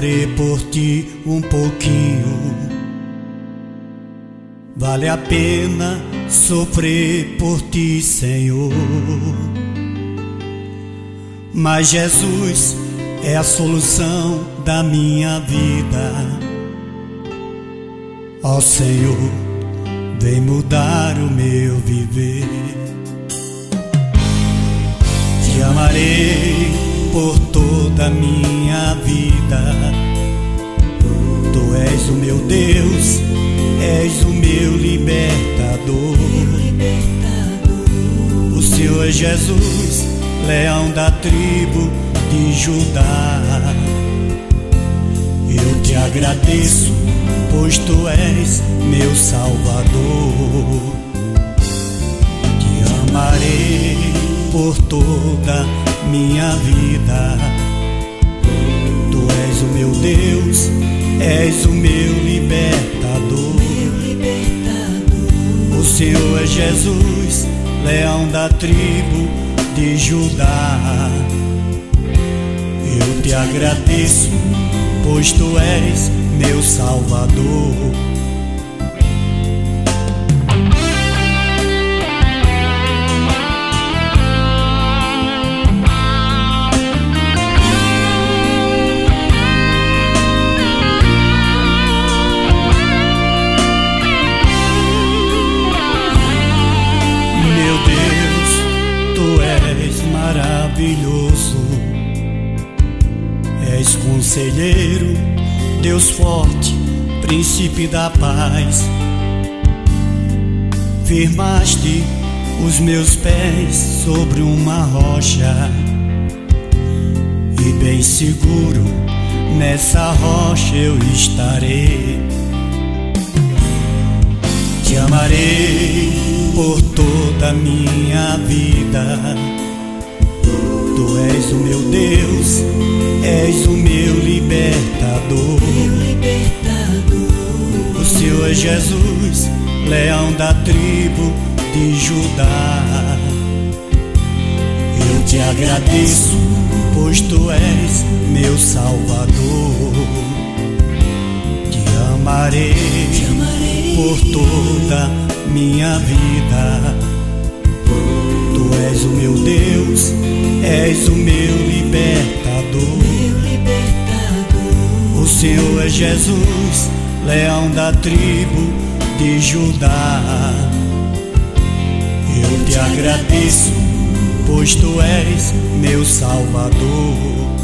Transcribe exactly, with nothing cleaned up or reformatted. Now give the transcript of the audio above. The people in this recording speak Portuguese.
sofrer por ti um pouquinho. Vale a pena sofrer por ti, Senhor. Mas Jesus é a solução da minha vida. Ó Senhor, vem mudar o meu viver. Te amarei por toda a minha vida. Tu és o meu Deus, és o meu libertador. O Senhor é Jesus, leão da tribo de Judá. Eu te agradeço, pois tu és meu Salvador. Te amarei por toda minha vida. Tu és o meu Deus, és o meu libertador. O Senhor é Jesus, leão da tribo de Judá. Eu te agradeço, pois tu és meu Salvador. Meu Deus, tu és maravilhoso. És conselheiro, Deus forte, príncipe da paz. Firmaste os meus pés sobre uma rocha, e bem seguro nessa rocha eu estarei. Te amarei por toda a minha vida. Tu és o meu Deus, és o meu libertador. O Senhor é Jesus, leão da tribo de Judá. Eu te agradeço, pois tu és meu Salvador. Te amarei, te amarei por toda minha vida. Tu és o meu Deus, és o meu libertador. O Senhor é Jesus, leão da tribo de Judá. Eu te agradeço, pois tu és meu Salvador.